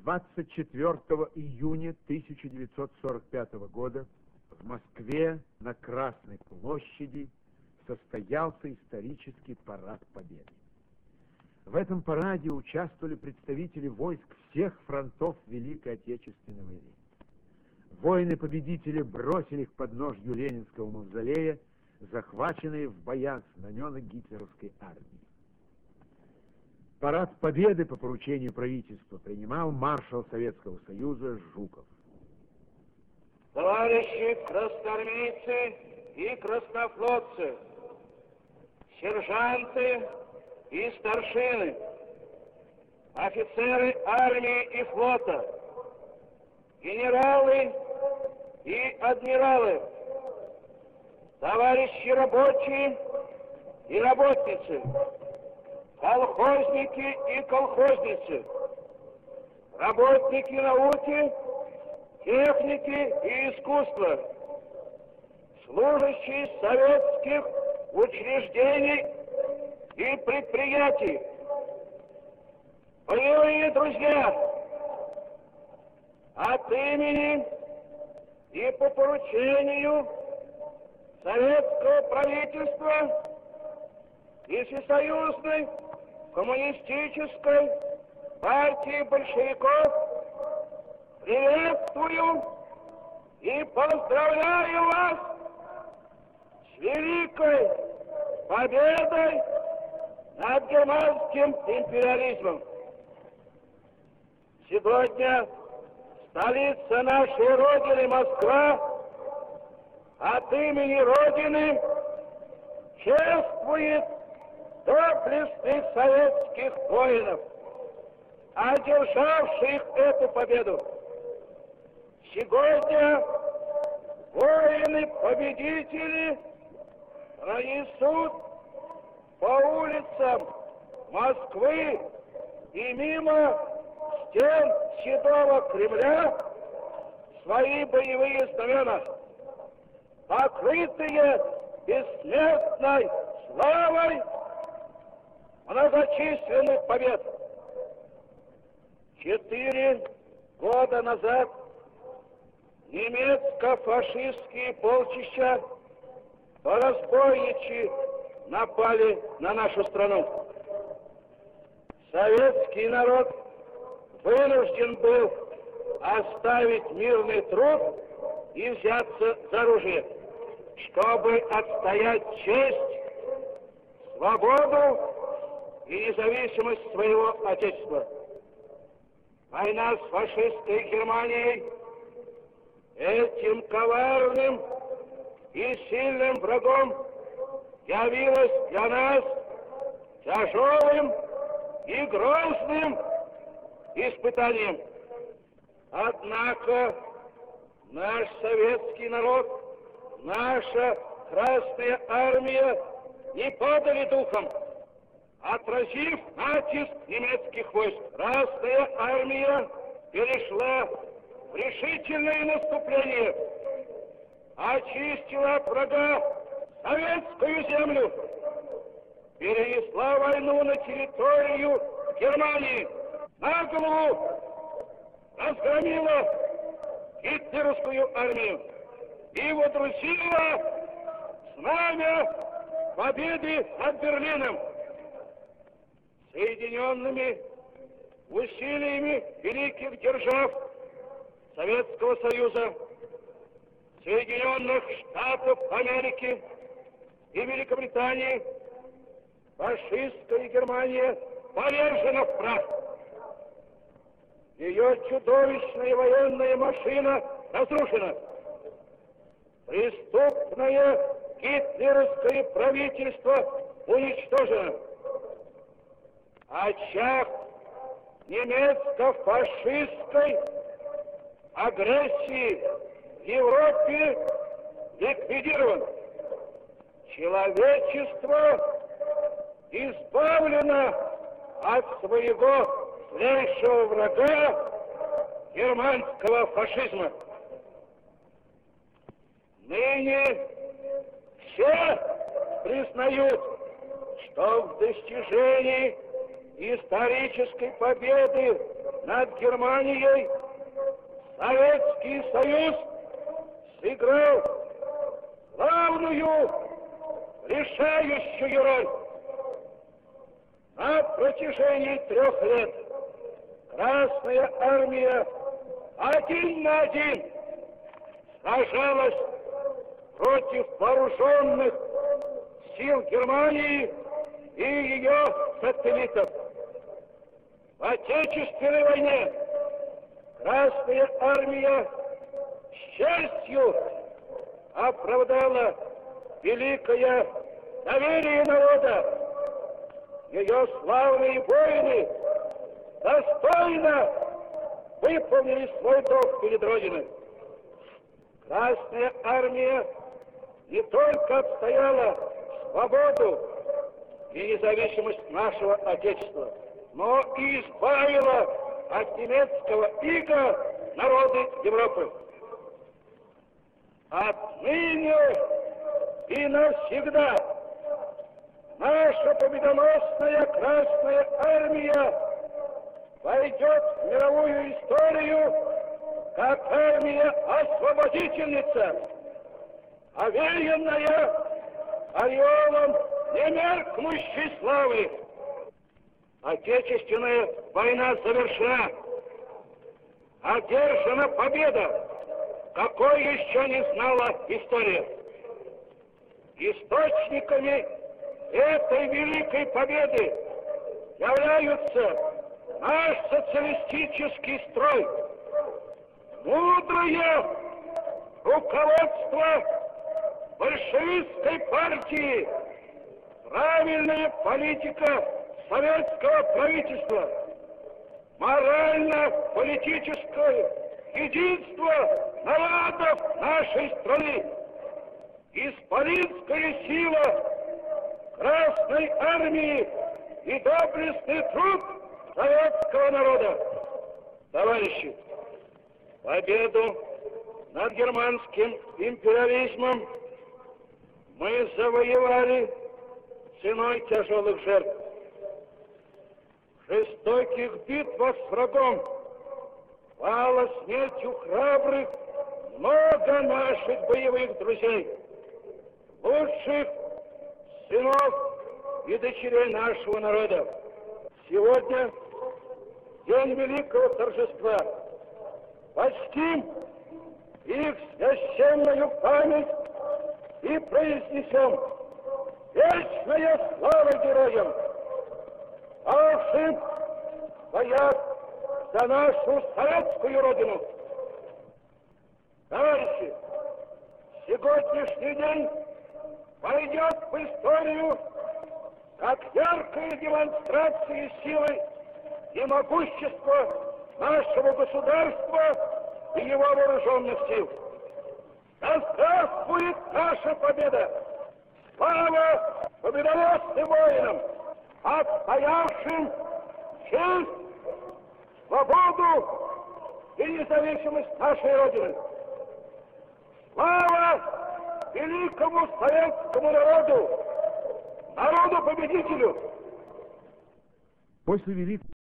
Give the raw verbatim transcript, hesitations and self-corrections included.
двадцать четвёртого июня тысяча девятьсот сорок пятого года в Москве на Красной площади состоялся исторический парад Победы. В этом параде участвовали представители войск всех фронтов Великой Отечественной войны. Воины-победители бросили к подножью Ленинского мавзолея захваченные в боях знамена гитлеровской армии. Парад Победы по поручению правительства принимал маршал Советского Союза Жуков. Товарищи красноармейцы и краснофлотцы, сержанты и старшины, офицеры армии и флота, генералы и адмиралы, товарищи рабочие и работницы, колхозники и колхозницы, работники науки, техники и искусства, служащие советских учреждений и предприятий. Боевые друзья, от имени и по поручению советского правительства и Всесоюзной коммунистической партии большевиков приветствую и поздравляю вас с великой победой над германским империализмом. Сегодня столица нашей Родины, Москва, от имени Родины чествует доблестных советских воинов, одержавших эту победу. Сегодня воины-победители пронесут по улицам Москвы и мимо стен Седого Кремля свои боевые знамена, покрытые бессмертной славой многочисленных побед. Четыре года назад немецко-фашистские полчища по-разбойничьи напали на нашу страну. Советский народ вынужден был оставить мирный труд и взяться за оружие, чтобы отстоять честь, свободу и независимость своего Отечества. Война с фашистской Германией этим коварным и сильным врагом явилась для нас тяжелым и грозным испытанием. Однако наш советский народ, наша Красная Армия не падали духом. Отразив натиск немецких войск, Красная Армия перешла в решительное наступление, очистила от врага советскую землю, перенесла войну на территорию Германии, на голову разгромила гитлеровскую армию и водрузила знамя победы над Берлином. Соединенными усилиями великих держав Советского Союза, Соединенных Штатов Америки и Великобритании, фашистская Германия повержена в прах. Ее чудовищная военная машина разрушена. Преступное гитлеровское правительство уничтожено. Очаг немецко-фашистской агрессии в Европе ликвидирован. Человечество избавлено от своего злейшего врага германского фашизма. Ныне все признают, что в достижении исторической победы над Германией Советский Союз сыграл главную, решающую роль. На протяжении трех лет Красная Армия один на один сражалась против вооруженных сил Германии и ее сателлитов. В Отечественной войне Красная Армия с честью оправдала великое доверие народа. Ее славные воины достойно выполнили свой долг перед Родиной. Красная Армия не только отстояла свободу и независимость нашего Отечества, но и избавила от немецкого ига народы Европы. Отныне и навсегда наша победоносная Красная Армия войдет в мировую историю как армия-освободительница, овеянная ореолом немеркнущей славы. Отечественная война завершена. Одержана победа, какой еще не знала история. Источниками этой великой победы являются наш социалистический строй, мудрое руководство большевистской партии, правильная политика советского правительства, морально-политическое единство народов нашей страны, исполинская сила Красной Армии и доблестный труд советского народа. Товарищи, победу над германским империализмом мы завоевали ценой тяжелых жертв. В жестоких битвах с врагом пало смертью храбрых много наших боевых друзей, лучших сынов и дочерей нашего народа. Сегодня день великого торжества. Почтим их священную память и произнесем вечная слава героям, павшим в боях за нашу советскую родину. Товарищи, сегодняшний день пойдет в историю как яркая демонстрация силы и могущества нашего государства и его вооруженных сил. Да здравствует наша победа! Слава победоносным воинам, отстоявшим честь, свободу и независимость нашей Родины! Слава великому советскому народу, народу-победителю! После великого